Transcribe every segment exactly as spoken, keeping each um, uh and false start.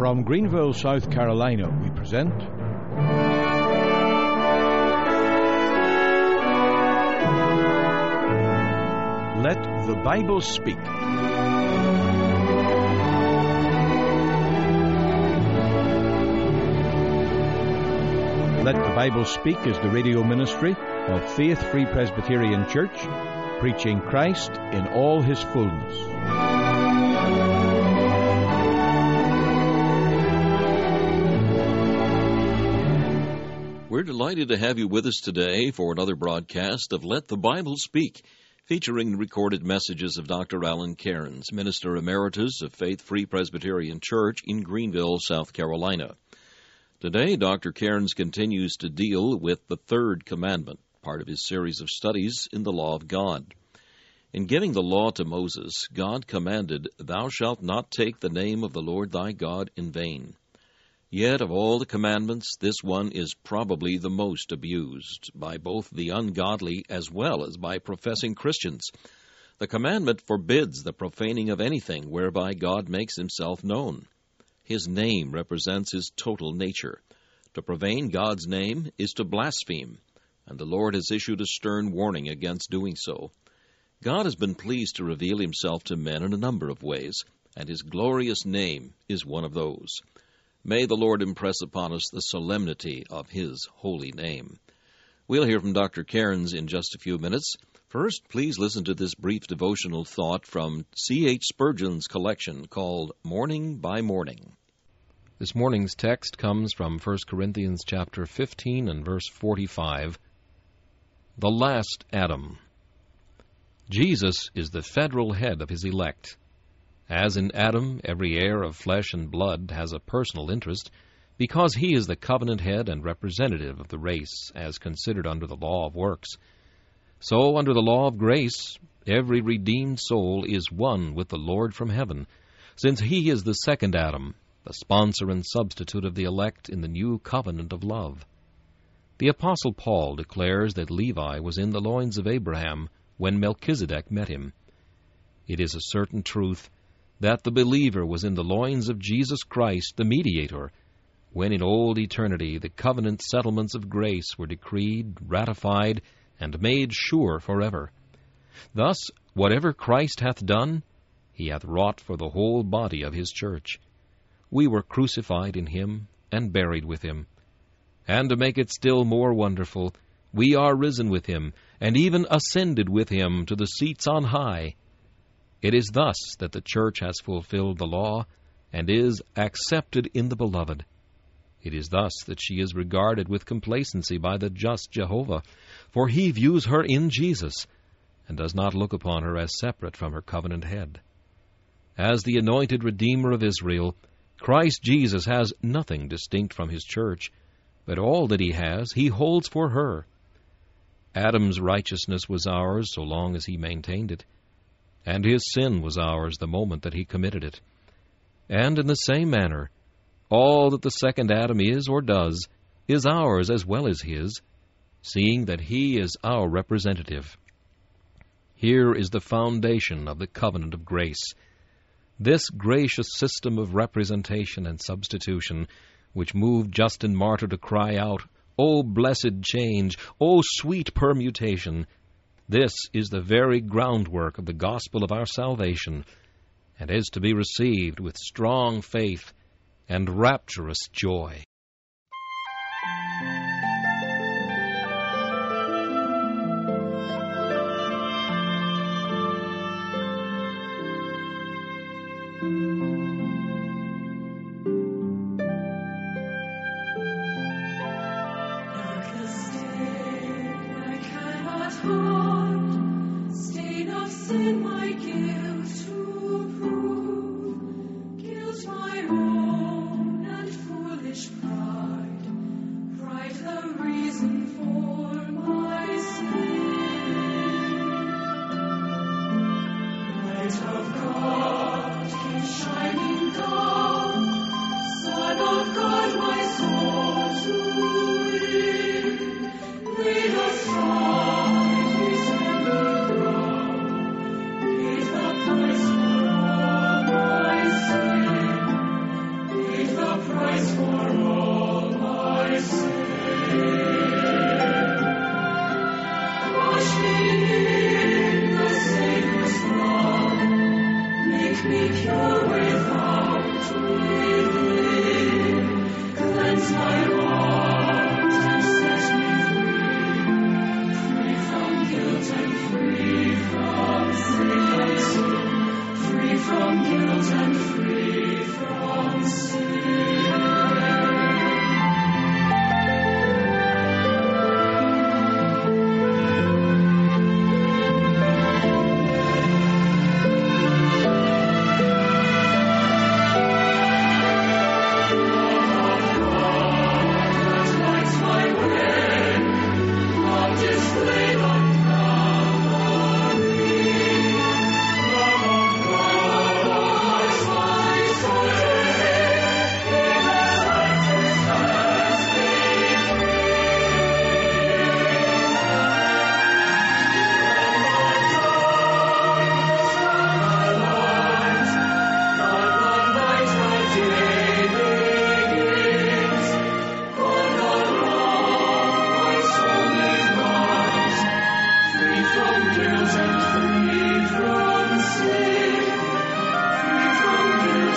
From Greenville, South Carolina, we present Let the Bible Speak. Let the Bible Speak is the radio ministry of Faith Free Presbyterian Church, preaching Christ in all His fullness. We're delighted to have you with us today for another broadcast of Let the Bible Speak, featuring recorded messages of Doctor Alan Cairns, Minister Emeritus of Faith Free Presbyterian Church in Greenville, South Carolina. Today, Doctor Cairns continues to deal with the third commandment, part of his series of studies in the law of God. In giving the law to Moses, God commanded, "Thou shalt not take the name of the Lord thy God in vain." Yet of all the commandments, this one is probably the most abused by both the ungodly as well as by professing Christians. The commandment forbids the profaning of anything whereby God makes himself known. His name represents his total nature. To profane God's name is to blaspheme, and the Lord has issued a stern warning against doing so. God has been pleased to reveal himself to men in a number of ways, and his glorious name is one of those. May the Lord impress upon us the solemnity of his holy name. We'll hear from Doctor Cairns in just a few minutes. First, please listen to this brief devotional thought from C H Spurgeon's collection called Morning by Morning. This morning's text comes from First Corinthians chapter fifteen and verse forty-five. The last Adam. Jesus is the federal head of his elect. As in Adam, every heir of flesh and blood has a personal interest, because he is the covenant head and representative of the race, as considered under the law of works. So, under the law of grace, every redeemed soul is one with the Lord from heaven, since he is the second Adam, the sponsor and substitute of the elect in the new covenant of love. The Apostle Paul declares that Levi was in the loins of Abraham when Melchizedek met him. It is a certain truth that the believer was in the loins of Jesus Christ, the mediator, when in old eternity the covenant settlements of grace were decreed, ratified, and made sure forever. Thus, whatever Christ hath done, he hath wrought for the whole body of his church. We were crucified in him, and buried with him. And to make it still more wonderful, we are risen with him, and even ascended with him to the seats on high. It is thus that the church has fulfilled the law, and is accepted in the beloved. It is thus that she is regarded with complacency by the just Jehovah, for he views her in Jesus, and does not look upon her as separate from her covenant head. As the anointed Redeemer of Israel, Christ Jesus has nothing distinct from his church, but all that he has, he holds for her. Adam's righteousness was ours so long as he maintained it, and his sin was ours the moment that he committed it. And in the same manner, all that the second Adam is or does is ours as well as his, seeing that he is our representative. Here is the foundation of the covenant of grace. This gracious system of representation and substitution, which moved Justin Martyr to cry out, "O blessed change! O sweet permutation!" This is the very groundwork of the gospel of our salvation, and is to be received with strong faith and rapturous joy. Guilt my own and foolish pride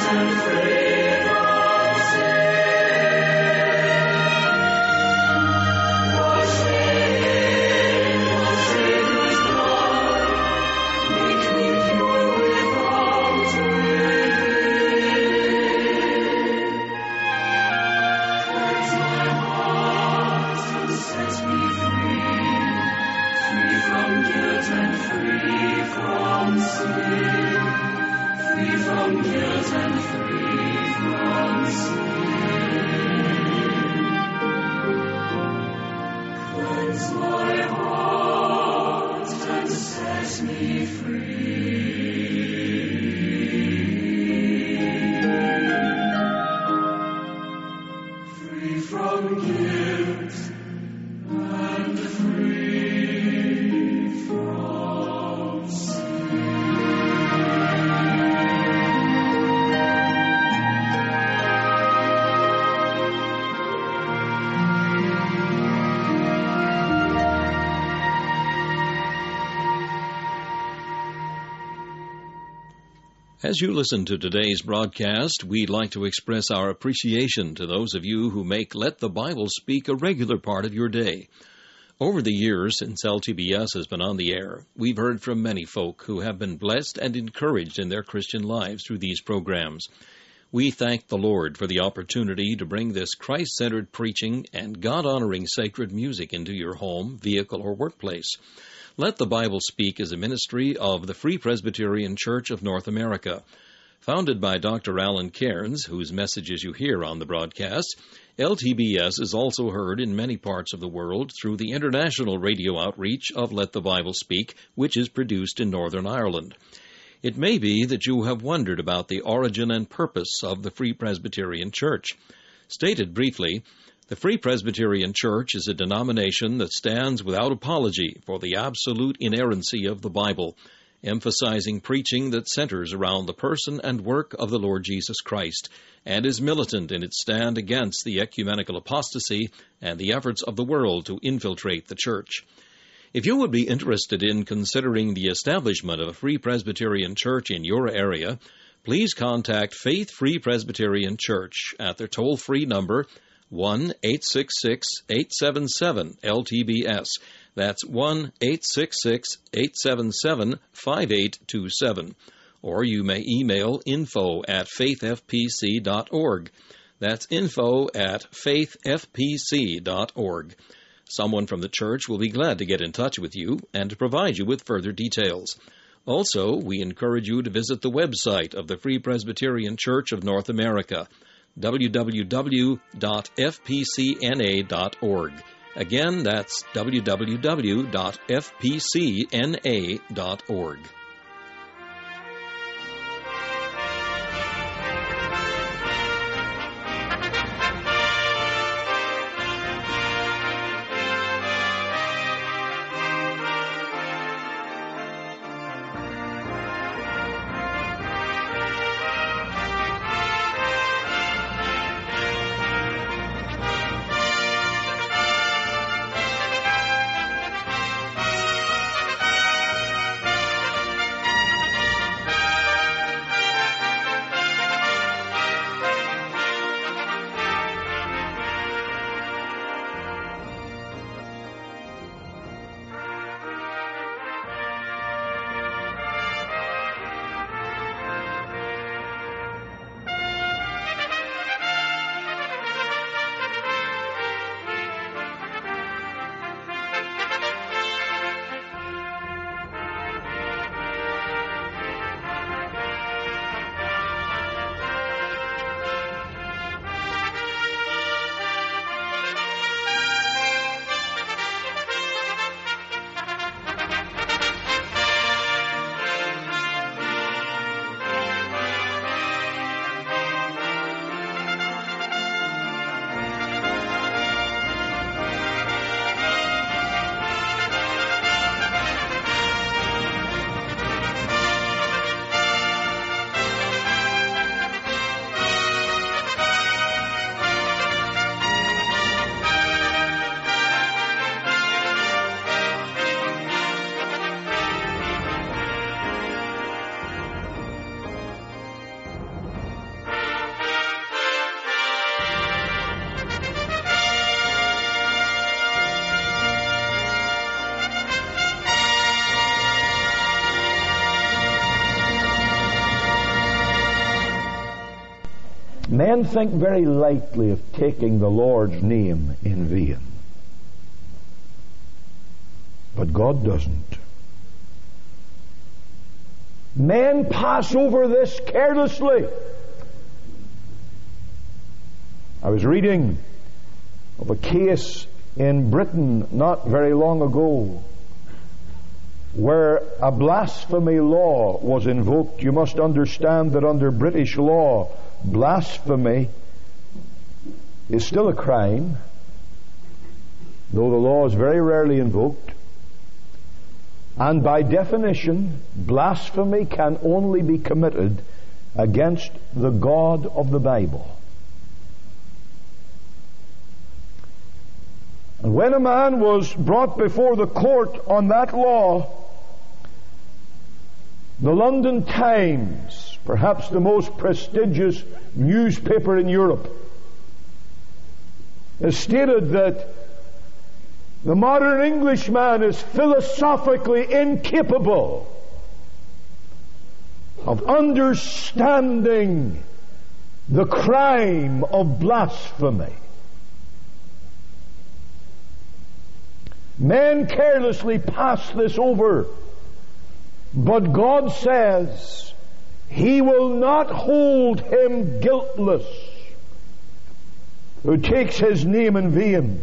As you listen to today's broadcast, we'd like to express our appreciation to those of you who make Let the Bible Speak a regular part of your day. Over the years since L T B S has been on the air, we've heard from many folk who have been blessed and encouraged in their Christian lives through these programs. We thank the Lord for the opportunity to bring this Christ-centered preaching and God-honoring sacred music into your home, vehicle, or workplace. Let the Bible Speak is a ministry of the Free Presbyterian Church of North America. Founded by Doctor Alan Cairns, whose messages you hear on the broadcast, L T B S is also heard in many parts of the world through the international radio outreach of Let the Bible Speak, which is produced in Northern Ireland. It may be that you have wondered about the origin and purpose of the Free Presbyterian Church. Stated briefly, the Free Presbyterian Church is a denomination that stands without apology for the absolute inerrancy of the Bible, emphasizing preaching that centers around the person and work of the Lord Jesus Christ, and is militant in its stand against the ecumenical apostasy and the efforts of the world to infiltrate the Church. If you would be interested in considering the establishment of a Free Presbyterian Church in your area, please contact Faith Free Presbyterian Church at their toll-free number one eight six six, eight seven seven, L T B S. That's one eight six six, eight seven seven, five eight two seven. Or you may email info at faith f p c dot org. That's info at faith f p c dot org. Someone from the church will be glad to get in touch with you and to provide you with further details. Also, we encourage you to visit the website of the Free Presbyterian Church of North America, w w w dot f p c n a dot org. Again, that's w w w dot f p c n a dot org. Men think very lightly of taking the Lord's name in vain. But God doesn't. Men pass over this carelessly. I was reading of a case in Britain not very long ago where a blasphemy law was invoked. You must understand that under British law, blasphemy is still a crime, though the law is very rarely invoked. And by definition, blasphemy can only be committed against the God of the Bible. And when a man was brought before the court on that law, the London Times, perhaps the most prestigious newspaper in Europe, has stated that the modern Englishman is philosophically incapable of understanding the crime of blasphemy. Men carelessly pass this over, but God says He will not hold him guiltless who takes His name in vain.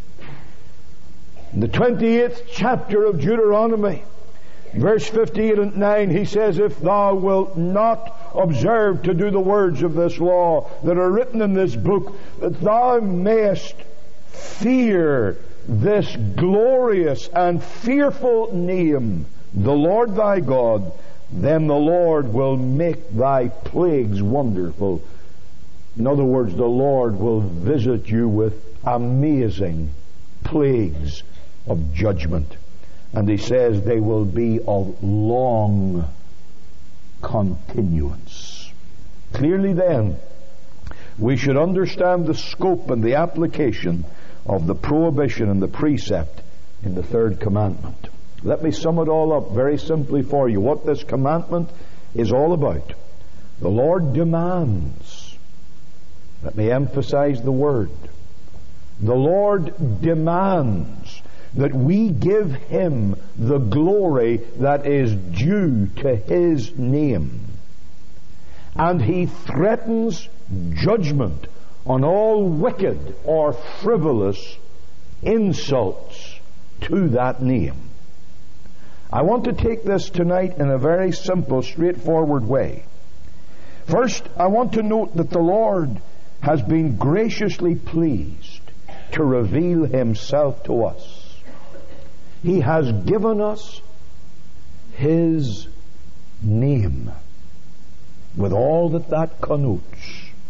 In the twenty-eighth chapter of Deuteronomy, verse fifty-eight and nine, He says, "If thou wilt not observe to do the words of this law that are written in this book, that thou mayest fear this glorious and fearful name, the Lord thy God, then the Lord will make thy plagues wonderful." In other words, the Lord will visit you with amazing plagues of judgment. And He says they will be of long continuance. Clearly then, we should understand the scope and the application of the prohibition and the precept in the third commandment. Let me sum it all up very simply for you, what this commandment is all about. The Lord demands, let me emphasize the word, the Lord demands that we give Him the glory that is due to His name. And He threatens judgment on all wicked or frivolous insults to that name. I want to take this tonight in a very simple, straightforward way. First, I want to note that the Lord has been graciously pleased to reveal Himself to us. He has given us His name with all that that connotes.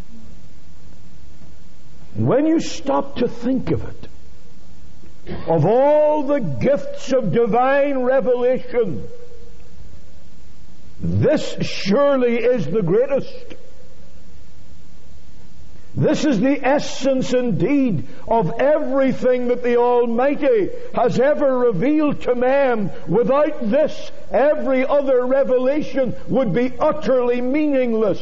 When you stop to think of it, of all the gifts of divine revelation, this surely is the greatest. This is the essence indeed of everything that the Almighty has ever revealed to man. Without this, every other revelation would be utterly meaningless.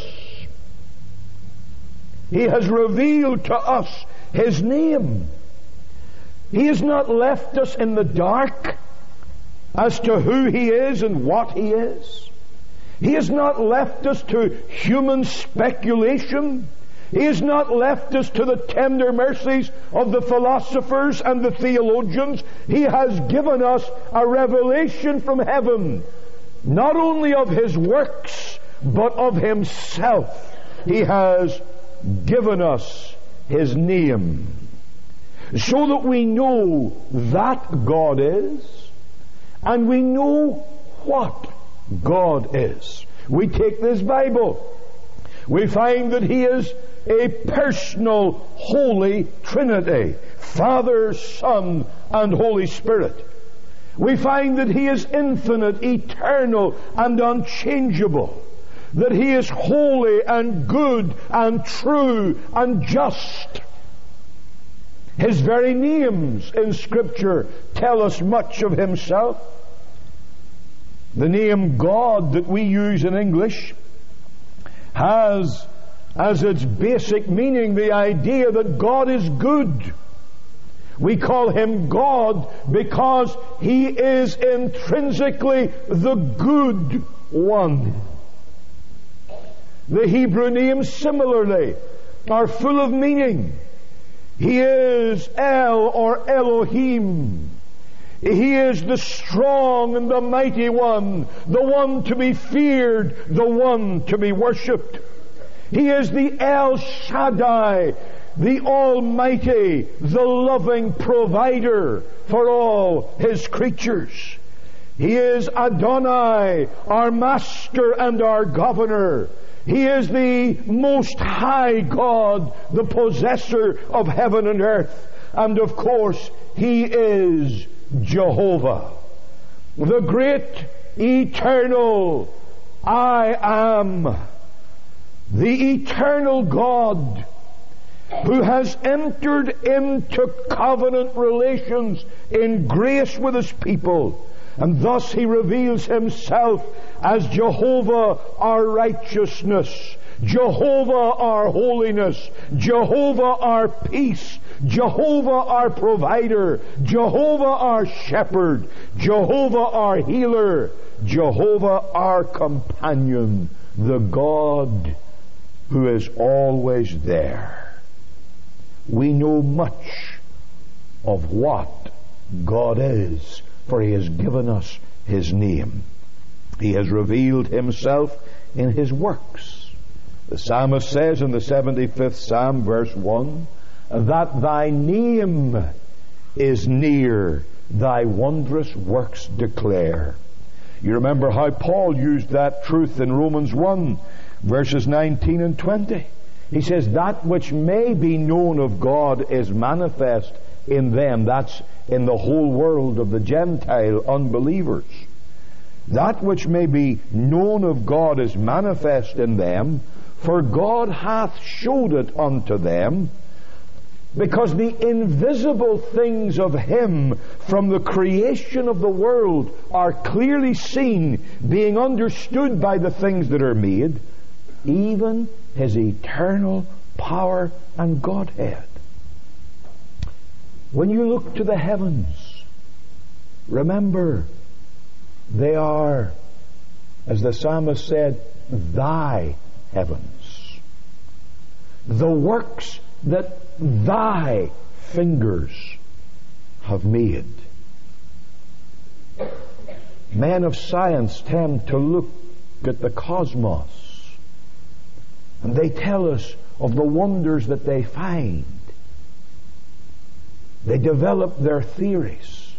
He has revealed to us His name. He has not left us in the dark as to who He is and what He is. He has not left us to human speculation. He has not left us to the tender mercies of the philosophers and the theologians. He has given us a revelation from heaven, not only of His works, but of Himself. He has given us His name, so that we know that God is, and we know what God is. We take this Bible, we find that He is a personal Holy Trinity, Father, Son, and Holy Spirit. We find that He is infinite, eternal, and unchangeable, that He is holy and good and true and just. His very names in Scripture tell us much of Himself. The name God that we use in English has as its basic meaning the idea that God is good. We call Him God because He is intrinsically the good one. The Hebrew names similarly are full of meaning. He is El or Elohim. He is the strong and the mighty one, the one to be feared, the one to be worshipped. He is the El Shaddai, the Almighty, the loving provider for all His creatures. He is Adonai, our Master and our Governor. He is the Most High God, the possessor of heaven and earth. And of course, He is Jehovah, the great, eternal I Am, the eternal God who has entered into covenant relations in grace with His people. And thus He reveals Himself as Jehovah our righteousness, Jehovah our holiness, Jehovah our peace, Jehovah our provider, Jehovah our shepherd, Jehovah our healer, Jehovah our companion, the God who is always there. We know much of what God is, for He has given us His name. He has revealed Himself in His works. The psalmist says in the seventy-fifth Psalm, verse one, that Thy name is near, Thy wondrous works declare. You remember how Paul used that truth in Romans one, verses nineteen and twenty. He says, that which may be known of God is manifest in them. That's in the whole world of the Gentile unbelievers. That which may be known of God is manifest in them, for God hath showed it unto them, because the invisible things of Him from the creation of the world are clearly seen, being understood by the things that are made, even His eternal power and Godhead. When you look to the heavens, remember, they are, as the psalmist said, Thy heavens. The works that Thy fingers have made. Men of science tend to look at the cosmos, and they tell us of the wonders that they find. They develop their theories,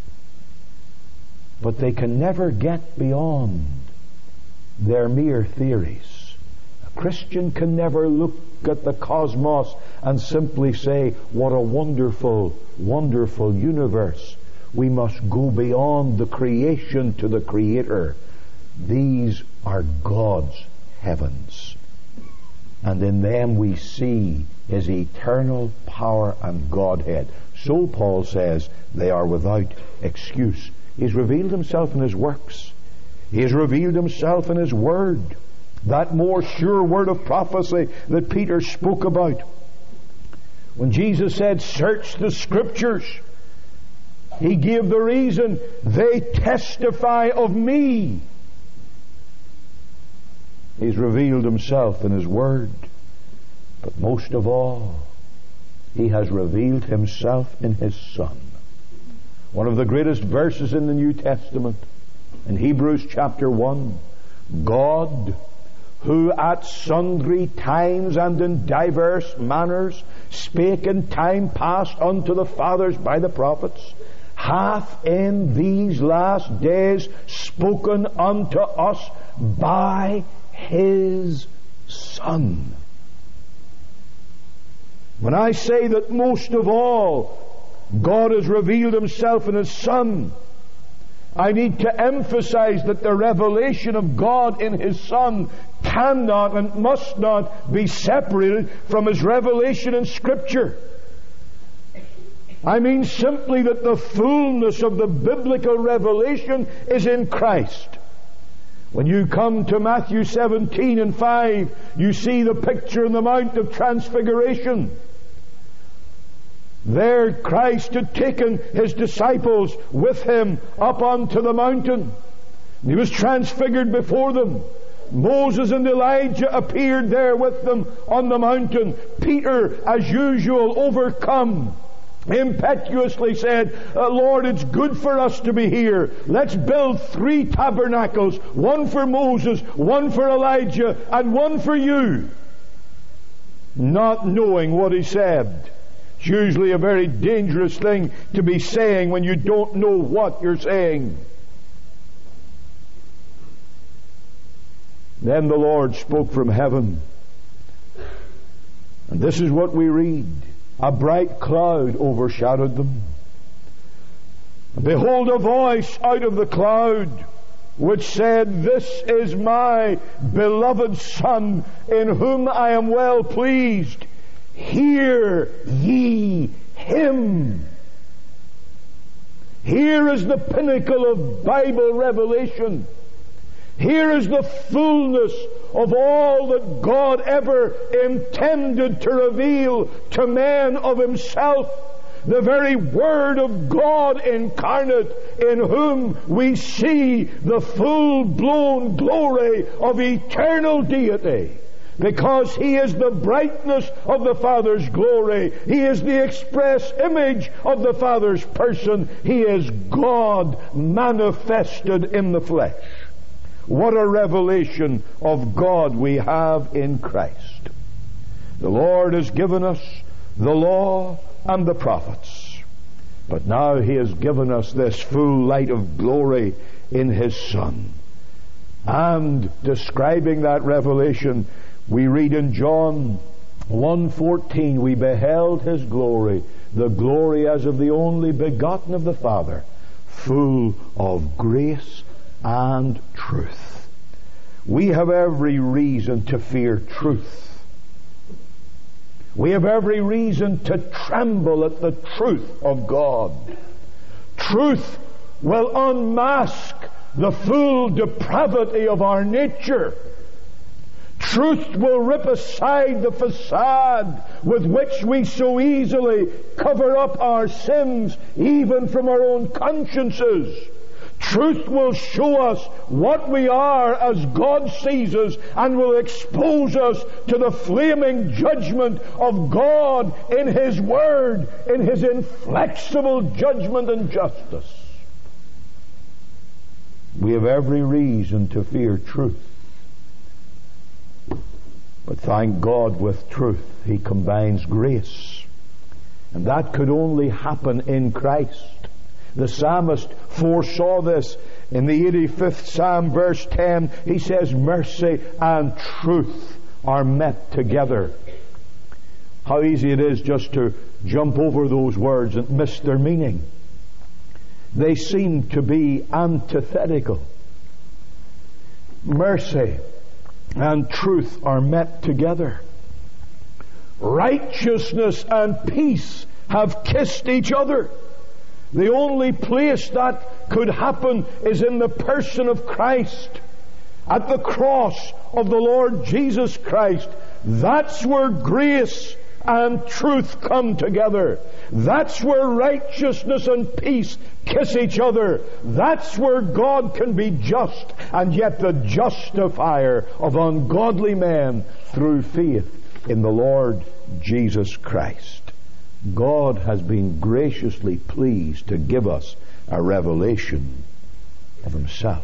but they can never get beyond their mere theories. A Christian can never look at the cosmos and simply say, what a wonderful, wonderful universe. We must go beyond the creation to the Creator. These are God's heavens, and in them we see His eternal power and Godhead. So Paul says they are without excuse. He's revealed Himself in His works. He has revealed Himself in His Word, that more sure word of prophecy that Peter spoke about. When Jesus said, search the Scriptures, He gave the reason, they testify of me. He's revealed Himself in His Word. But most of all, He has revealed Himself in His Son. One of the greatest verses in the New Testament, in Hebrews chapter one, God, who at sundry times and in diverse manners spake in time past unto the fathers by the prophets, hath in these last days spoken unto us by His Son. When I say that most of all God has revealed Himself in His Son, I need to emphasize that the revelation of God in His Son cannot and must not be separated from His revelation in Scripture. I mean simply that the fullness of the biblical revelation is in Christ. When you come to Matthew seventeen and five, you see the picture in the Mount of Transfiguration. There Christ had taken His disciples with Him up onto the mountain. He was transfigured before them. Moses and Elijah appeared there with them on the mountain. Peter, as usual, overcome, impetuously said, Lord, it's good for us to be here. Let's build three tabernacles, one for Moses, one for Elijah, and one for you. Not knowing what he said. It's usually a very dangerous thing to be saying when you don't know what you're saying. Then the Lord spoke from heaven. And this is what we read. A bright cloud overshadowed them. Behold, a voice out of the cloud which said, This is my beloved Son, in whom I am well pleased. Hear ye Him. Here is the pinnacle of Bible revelation. Here is the fullness of all that God ever intended to reveal to man of Himself. The very Word of God incarnate, in whom we see the full-blown glory of eternal deity. Because He is the brightness of the Father's glory. He is the express image of the Father's person. He is God manifested in the flesh. What a revelation of God we have in Christ. The Lord has given us the law and the prophets. But now He has given us this full light of glory in His Son. And describing that revelation, we read in John one fourteen, we beheld His glory, the glory as of the only begotten of the Father, full of grace and truth. We have every reason to fear truth. We have every reason to tremble at the truth of God. Truth will unmask the full depravity of our nature. Truth will rip aside the facade with which we so easily cover up our sins, even from our own consciences. Truth will show us what we are as God sees us, and will expose us to the flaming judgment of God in His Word, in His inflexible judgment and justice. We have every reason to fear truth. But thank God, with truth He combines grace. And that could only happen in Christ. The psalmist foresaw this in the eighty-fifth Psalm, verse ten. He says, mercy and truth are met together. How easy it is just to jump over those words and miss their meaning. They seem to be antithetical. Mercy and truth are met together. Righteousness and peace have kissed each other. The only place that could happen is in the person of Christ. At the cross of the Lord Jesus Christ. That's where grace and truth come together. That's where righteousness and peace kiss each other. That's where God can be just, and yet the justifier of ungodly men through faith in the Lord Jesus Christ. God has been graciously pleased to give us a revelation of Himself.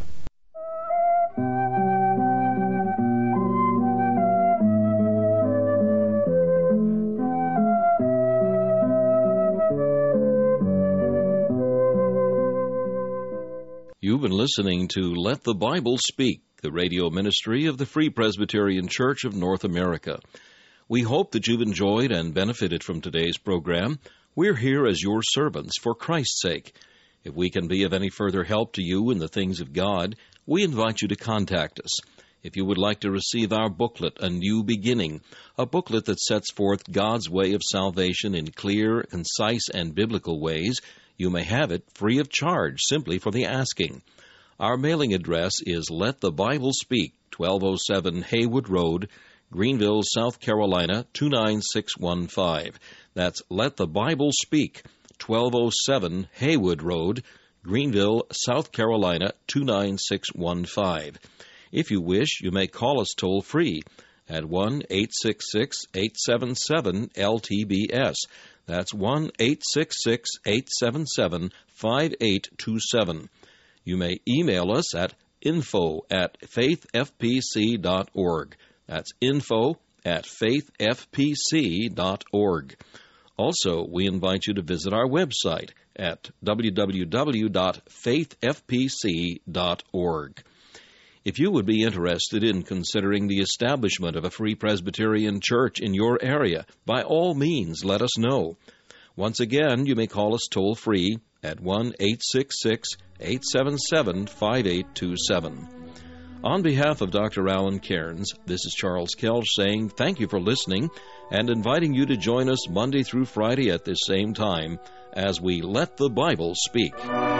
You've been listening to Let the Bible Speak, the radio ministry of the Free Presbyterian Church of North America. We hope that you've enjoyed and benefited from today's program. We're here as your servants for Christ's sake. If we can be of any further help to you in the things of God, we invite you to contact us. If you would like to receive our booklet, A New Beginning, a booklet that sets forth God's way of salvation in clear, concise, and biblical ways, you may have it free of charge simply for the asking. Our mailing address is Let the Bible Speak, twelve oh seven Haywood Road, Greenville, South Carolina, two nine six one five. That's Let the Bible Speak, twelve oh seven Haywood Road, Greenville, South Carolina, two nine six one five. If you wish, you may call us toll-free at one eight six six, eight seven seven, L T B S. That's one eight six six, eight seven seven, five eight two seven. You may email us at info at faith f p c dot org. That's info at faith f p c dot org. Also, we invite you to visit our website at w w w dot faith f p c dot org. If you would be interested in considering the establishment of a Free Presbyterian Church in your area, by all means, let us know. Once again, you may call us toll-free at one eight six six, eight seven seven, five eight two seven. On behalf of Doctor Alan Cairns, this is Charles Kelch saying thank you for listening and inviting you to join us Monday through Friday at this same time as we Let the Bible Speak.